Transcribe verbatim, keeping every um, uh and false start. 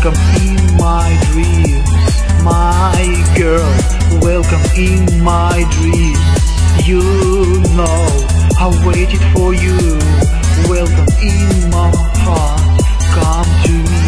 welcome in my dreams. My girl, welcome in my dreams. You know I waited for you. Welcome in my heart, come to me.